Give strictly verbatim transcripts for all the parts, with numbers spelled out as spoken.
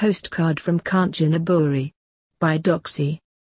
Postcard from Kanchanaburi. By Doxy.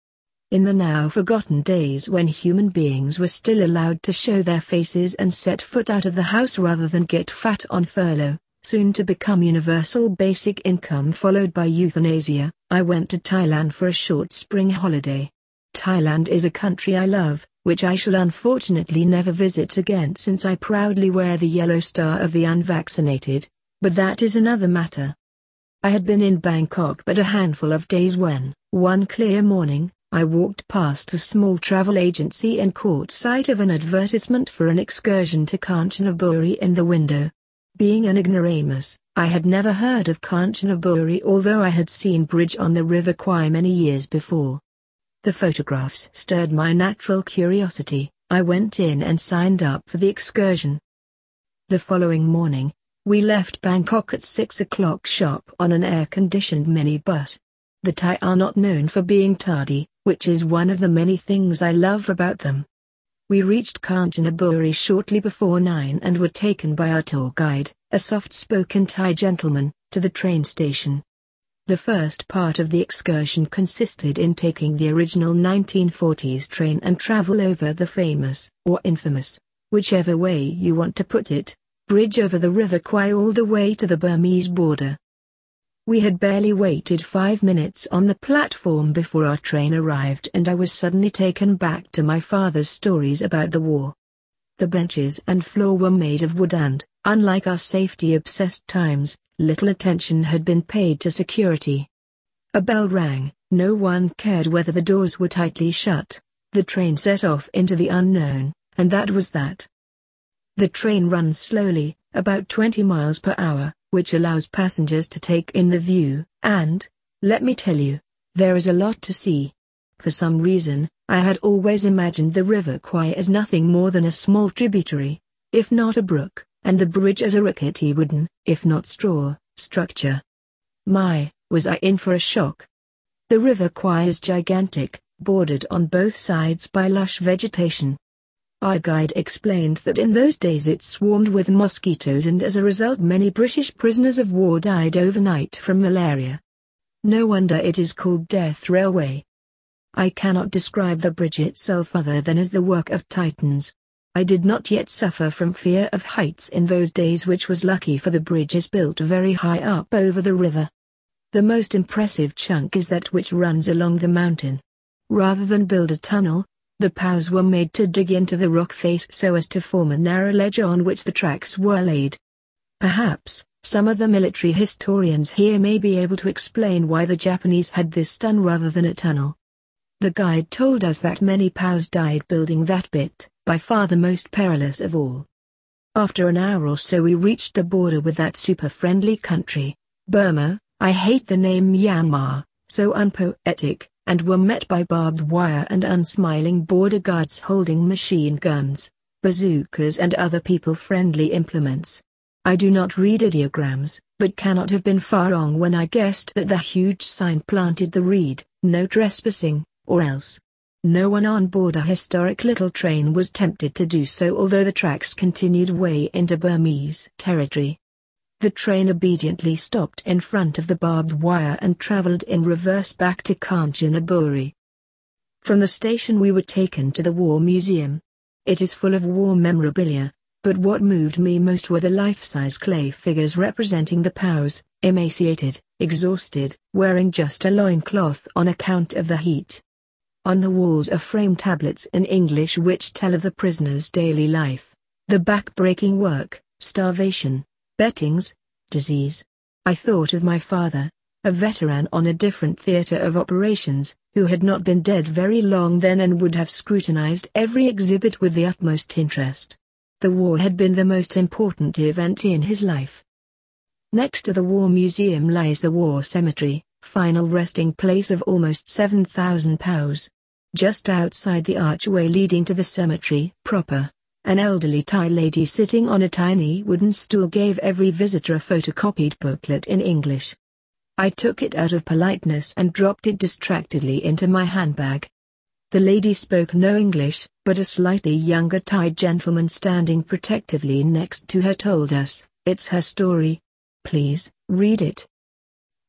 In the now forgotten days when human beings were still allowed to show their faces and set foot out of the house rather than get fat on furlough, soon to become universal basic income followed by euthanasia, I went to Thailand for a short spring holiday. Thailand is a country I love, which I shall unfortunately never visit again since I proudly wear the yellow star of the unvaccinated, but that is another matter. I had been in Bangkok but a handful of days when, one clear morning, I walked past a small travel agency and caught sight of an advertisement for an excursion to Kanchanaburi in the window. Being an ignoramus, I had never heard of Kanchanaburi although I had seen bridge on the River Kwai many years before. The photographs stirred my natural curiosity. I went in and signed up for the excursion. The following morning, we left Bangkok at six o'clock sharp on an air-conditioned minibus. The Thai are not known for being tardy, which is one of the many things I love about them. We reached Kanchanaburi shortly before nine and were taken by our tour guide, a soft-spoken Thai gentleman, to the train station. The first part of the excursion consisted in taking the original nineteen forties train and travel over the famous, or infamous, whichever way you want to put it, bridge over the River Kwai all the way to the Burmese border. We had barely waited five minutes on the platform before our train arrived and I was suddenly taken back to my father's stories about the war. The benches and floor were made of wood and, unlike our safety-obsessed times, little attention had been paid to security. A bell rang, no one cared whether the doors were tightly shut, the train set off into the unknown, and that was that. The train runs slowly, about twenty miles per hour, which allows passengers to take in the view, and, let me tell you, there is a lot to see. For some reason, I had always imagined the River Kwai as nothing more than a small tributary, if not a brook, and the bridge as a rickety wooden, if not straw, structure. My, was I in for a shock. The River Kwai is gigantic, bordered on both sides by lush vegetation. Our guide explained that in those days it swarmed with mosquitoes and as a result many British prisoners of war died overnight from malaria. No wonder it is called Death Railway. I cannot describe the bridge itself other than as the work of titans. I did not yet suffer from fear of heights in those days, which was lucky, for the bridge is built very high up over the river. The most impressive chunk is that which runs along the mountain. Rather than build a tunnel, the pows were made to dig into the rock face so as to form a narrow ledge on which the tracks were laid. Perhaps, some of the military historians here may be able to explain why the Japanese had this done rather than a tunnel. The guide told us that many pows died building that bit, by far the most perilous of all. After an hour or so we reached the border with that super-friendly country, Burma. I hate the name Myanmar, so unpoetic, and were met by barbed wire and unsmiling border guards holding machine guns, bazookas and other people-friendly implements. I do not read ideograms, but cannot have been far wrong when I guessed that the huge sign planted the read, "No trespassing," or else. No one on board a historic little train was tempted to do so, although the tracks continued way into Burmese territory. The train obediently stopped in front of the barbed wire and traveled in reverse back to Kanchanaburi. From the station we were taken to the War Museum. It is full of war memorabilia, but what moved me most were the life-size clay figures representing the pows, emaciated, exhausted, wearing just a loincloth on account of the heat. On the walls are framed tablets in English which tell of the prisoners' daily life, the back-breaking work, starvation, beatings, disease. I thought of my father, a veteran on a different theater of operations, who had not been dead very long then and would have scrutinized every exhibit with the utmost interest. The war had been the most important event in his life. Next to the War Museum lies the War Cemetery, final resting place of almost seven thousand pows. Just outside the archway leading to the cemetery proper, an elderly Thai lady sitting on a tiny wooden stool gave every visitor a photocopied booklet in English. I took it out of politeness and dropped it distractedly into my handbag. The lady spoke no English, but a slightly younger Thai gentleman standing protectively next to her told us, "It's her story. Please, read it."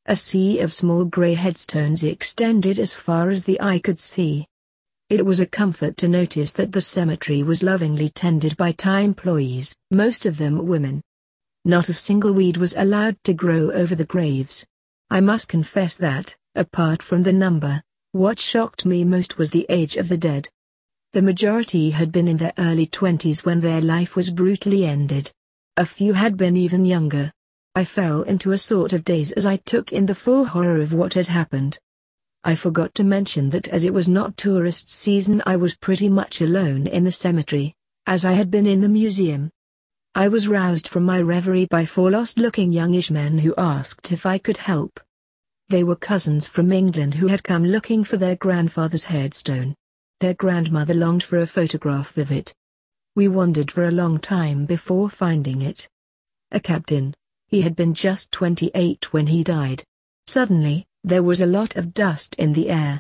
A sea of small grey headstones extended as far as the eye could see. It was a comfort to notice that the cemetery was lovingly tended by Thai employees, most of them women. Not a single weed was allowed to grow over the graves. I must confess that, apart from the number, what shocked me most was the age of the dead. The majority had been in their early twenties when their life was brutally ended. A few had been even younger. I fell into a sort of daze as I took in the full horror of what had happened. I forgot to mention that as it was not tourist season, I was pretty much alone in the cemetery, as I had been in the museum. I was roused from my reverie by four lost-looking youngish men who asked if I could help. They were cousins from England who had come looking for their grandfather's headstone. Their grandmother longed for a photograph of it. We wandered for a long time before finding it. A captain. He had been just twenty-eight when he died. Suddenly, there was a lot of dust in the air.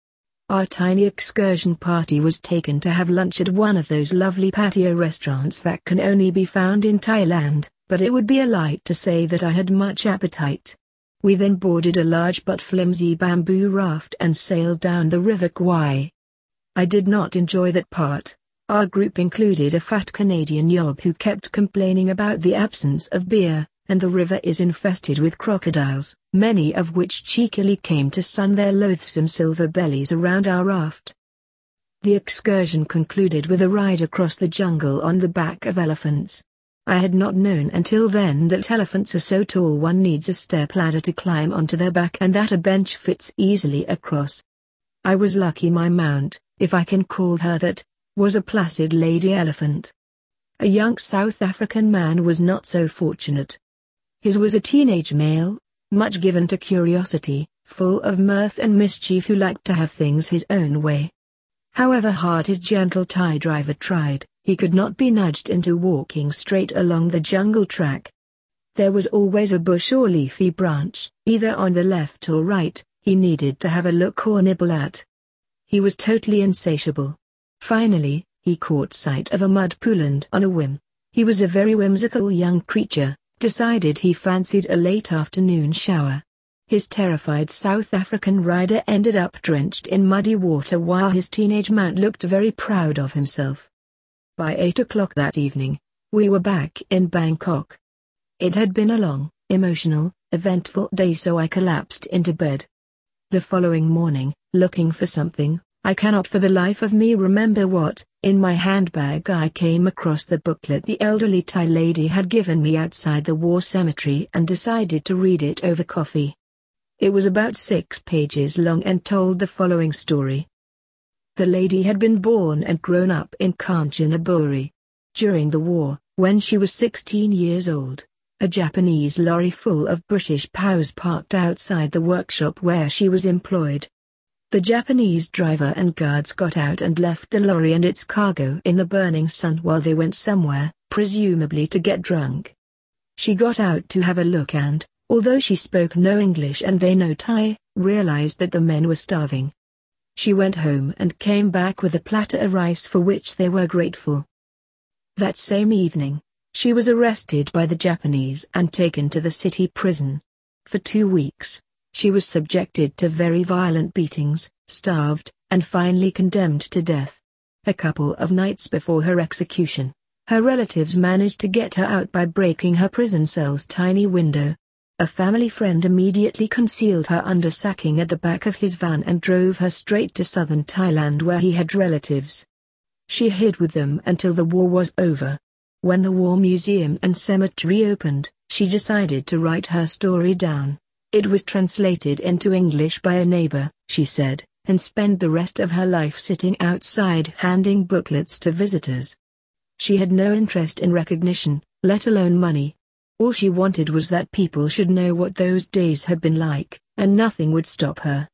Our tiny excursion party was taken to have lunch at one of those lovely patio restaurants that can only be found in Thailand, but it would be a lie to say that I had much appetite. We then boarded a large but flimsy bamboo raft and sailed down the River Kwai. I did not enjoy that part. Our group included a fat Canadian yob who kept complaining about the absence of beer, and the river is infested with crocodiles, many of which cheekily came to sun their loathsome silver bellies around our raft. The excursion concluded with a ride across the jungle on the back of elephants. I had not known until then that elephants are so tall one needs a stepladder to climb onto their back and that a bench fits easily across. I was lucky my mount, if I can call her that, was a placid lady elephant. A young South African man was not so fortunate. His was a teenage male, much given to curiosity, full of mirth and mischief who liked to have things his own way. However hard his gentle Thai driver tried, he could not be nudged into walking straight along the jungle track. There was always a bush or leafy branch, either on the left or right, he needed to have a look or nibble at. He was totally insatiable. Finally, he caught sight of a mud pool and on a whim, he was a very whimsical young creature, decided he fancied a late afternoon shower. His terrified South African rider ended up drenched in muddy water while his teenage mount looked very proud of himself. By eight o'clock that evening, we were back in Bangkok. It had been a long, emotional, eventful day, so I collapsed into bed. The following morning, looking for something, I cannot for the life of me remember what, in my handbag I came across the booklet the elderly Thai lady had given me outside the war cemetery and decided to read it over coffee. It was about six pages long and told the following story. The lady had been born and grown up in Kanchanaburi. During the war, when she was sixteen years old, a Japanese lorry full of British P O Ws parked outside the workshop where she was employed. The Japanese driver and guards got out and left the lorry and its cargo in the burning sun while they went somewhere, presumably to get drunk. She got out to have a look and, although she spoke no English and they no Thai, realized that the men were starving. She went home and came back with a platter of rice for which they were grateful. That same evening, she was arrested by the Japanese and taken to the city prison. For two weeks, she was subjected to very violent beatings, starved, and finally condemned to death. A couple of nights before her execution, her relatives managed to get her out by breaking her prison cell's tiny window. A family friend immediately concealed her under sacking at the back of his van and drove her straight to southern Thailand where he had relatives. She hid with them until the war was over. When the War Museum and Cemetery opened, she decided to write her story down. It was translated into English by a neighbor, she said, and spent the rest of her life sitting outside handing booklets to visitors. She had no interest in recognition, let alone money. All she wanted was that people should know what those days had been like, and nothing would stop her.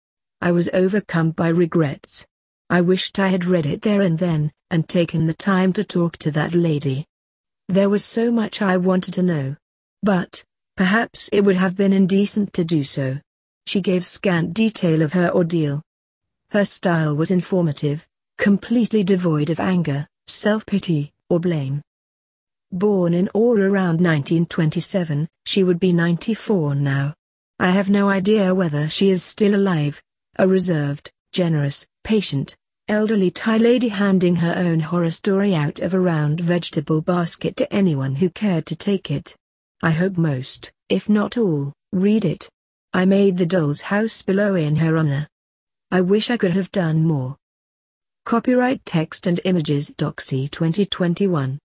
I was overcome by regrets. I wished I had read it there and then, and taken the time to talk to that lady. There was so much I wanted to know. But, perhaps it would have been indecent to do so. She gave scant detail of her ordeal. Her style was informative, completely devoid of anger, self-pity, or blame. Born in or around nineteen twenty-seven, she would be ninety-four now. I have no idea whether she is still alive. A reserved, generous, patient, elderly Thai lady handing her own horror story out of a round vegetable basket to anyone who cared to take it. I hope most, if not all, read it. I made the doll's house below in her honor. I wish I could have done more. Copyright text and images Doxy twenty twenty-one.